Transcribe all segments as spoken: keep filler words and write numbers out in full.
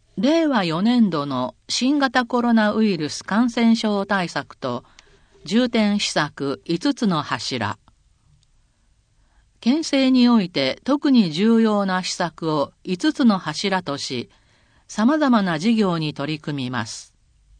れいわよねんどの新型コロナウイルス感染症対策と重点施策いつつの柱。県政において特に重要な施策をいつつの柱とし、様々な事業に取り組みます。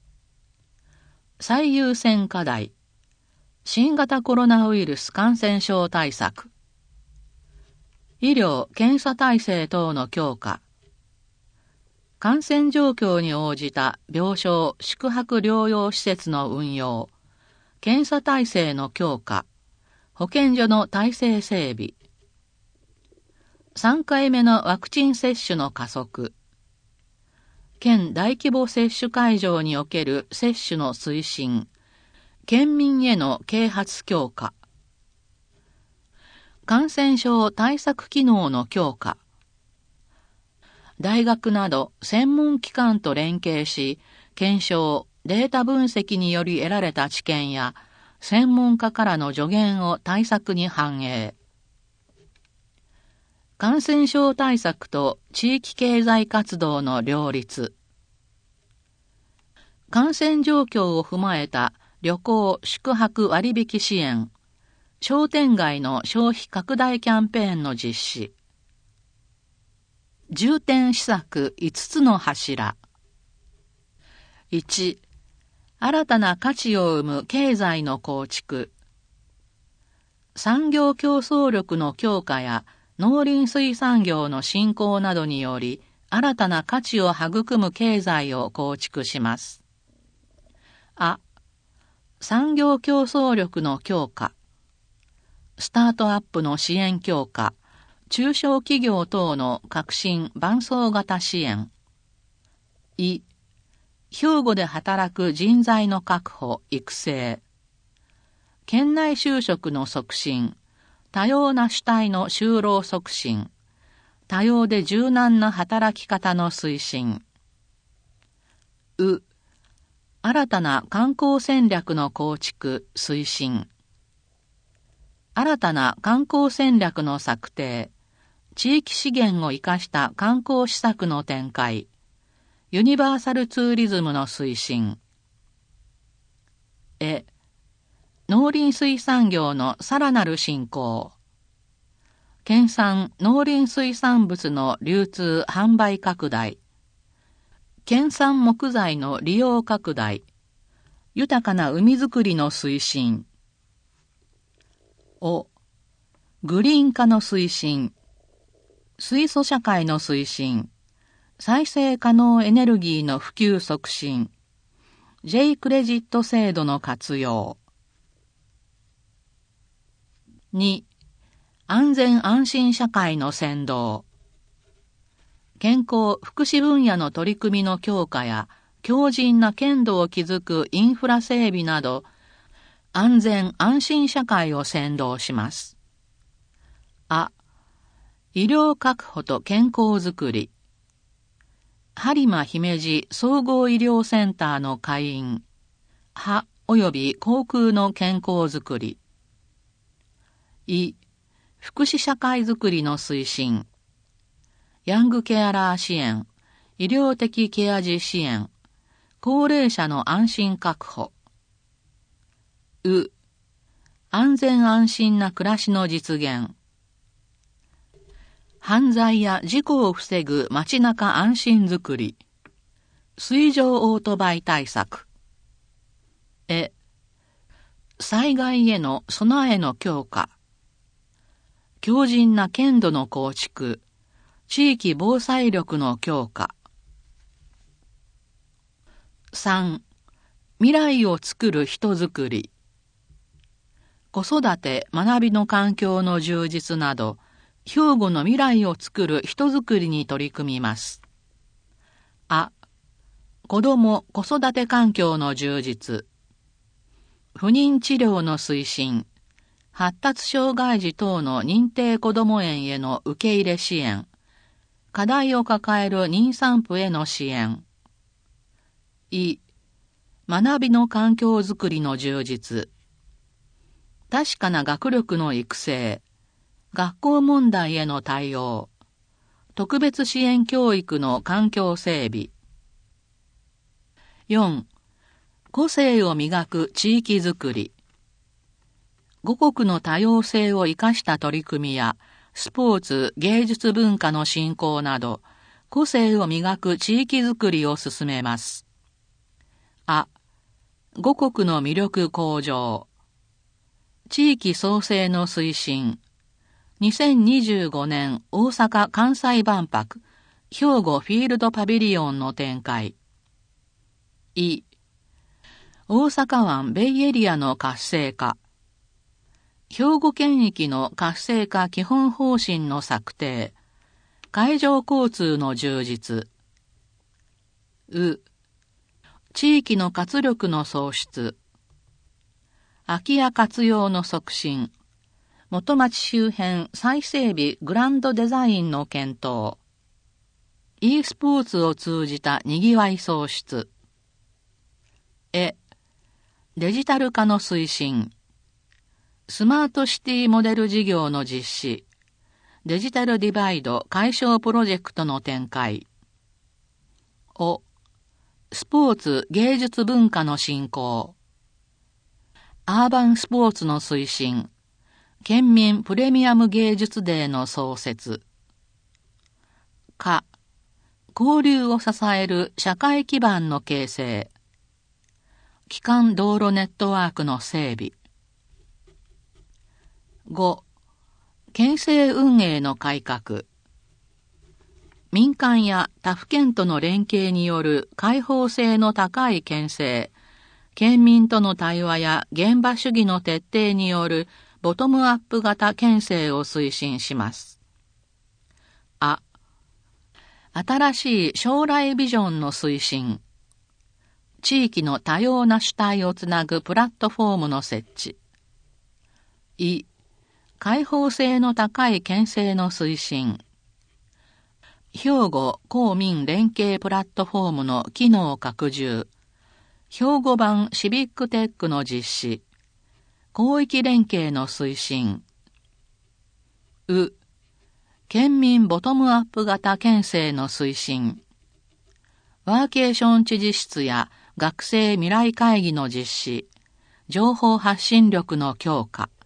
最優先課題。新型コロナウイルス感染症対策。医療・検査体制等の強化。感染状況に応じた病床・宿泊療養施設の運用、検査体制の強化、保健所の体制整備。さんかいめのワクチン接種の加速。県大規模接種会場における接種の推進。県民への啓発強化。感染症対策機能の強化。大学など専門機関と連携し、検証、データ分析により得られた知見や、専門家からの助言を対策に反映。感染症対策と地域経済活動の両立。感染状況を踏まえた旅行・宿泊割引支援。商店街の消費拡大キャンペーンの実施。重点施策いつつの柱。いち、新たな価値を生む経済の構築。産業競争力の強化や農林水産業の振興などにより、新たな価値を育む経済を構築します。あ、産業競争力の強化。スタートアップの支援強化。中小企業等の革新伴走型支援。い、兵庫で働く人材の確保・育成。県内就職の促進。多様な主体の就労促進。多様で柔軟な働き方の推進。う、新たな観光戦略の構築・推進。新たな観光戦略の策定。地域資源を生かした観光施策の展開。ユニバーサルツーリズムの推進。え、農林水産業のさらなる振興。県産農林水産物の流通・販売拡大。県産木材の利用拡大。豊かな海づくりの推進。お、グリーン化の推進。水素社会の推進。再生可能エネルギーの普及促進。J クレジット制度の活用。に、安全安心社会の先導。健康・福祉分野の取り組みの強化や、強靭な堅度を築くインフラ整備など、安全安心社会を先導します。あ、医療確保と健康づくり。播磨姫路総合医療センターの開院。歯及び口腔の健康づくり。い、福祉社会づくりの推進。ヤングケアラー支援。医療的ケア児支援。高齢者の安心確保。う、安全安心な暮らしの実現。犯罪や事故を防ぐ街中安心づくり。水上オートバイ対策。え、災害への備えの強化。強靭な堅度の構築。地域防災力の強化。さん、未来をつくる人づくり。子育て・学びの環境の充実など、兵庫の未来をつくる人づくりに取り組みます。あ、子ども・子育て環境の充実。不妊治療の推進。発達障害児等の認定こども園への受け入れ支援。課題を抱える妊産婦への支援。い、学びの環境づくりの充実。確かな学力の育成。学校問題への対応。特別支援教育の環境整備。 よん、個性を磨く地域づくり。五国の多様性を生かした取り組みや、スポーツ、芸術文化の振興など、個性を磨く地域づくりを進めます。あ、五国の魅力向上。地域創生の推進。にせんにじゅうごねん大阪・関西万博、兵庫フィールドパビリオンの展開。い、大阪湾ベイエリアの活性化。兵庫県域の活性化基本方針の策定。海上交通の充実。う、地域の活力の創出。空き家活用の促進。元町周辺再整備グランドデザインの検討。e スポーツを通じたにぎわい創出。え、デジタル化の推進。スマートシティモデル事業の実施。デジタルディバイド解消プロジェクトの展開。お、スポーツ芸術文化の振興。アーバンスポーツの推進。県民プレミアム芸術デーの創設。か、交流を支える社会基盤の形成。基幹道路ネットワークの整備。ご、県政運営の改革。民間や他府県との連携による開放性の高い県政、県民との対話や現場主義の徹底によるボトムアップ型県政を推進します。あ、新しい将来ビジョンの推進。地域の多様な主体をつなぐプラットフォームの設置。い、開放性の高い県政の推進。兵庫公民連携プラットフォームの機能拡充。兵庫版シビックテックの実施。広域連携の推進。う、県民ボトムアップ型県政の推進。ワーケーション知事室や学生未来会議の実施。情報発信力の強化。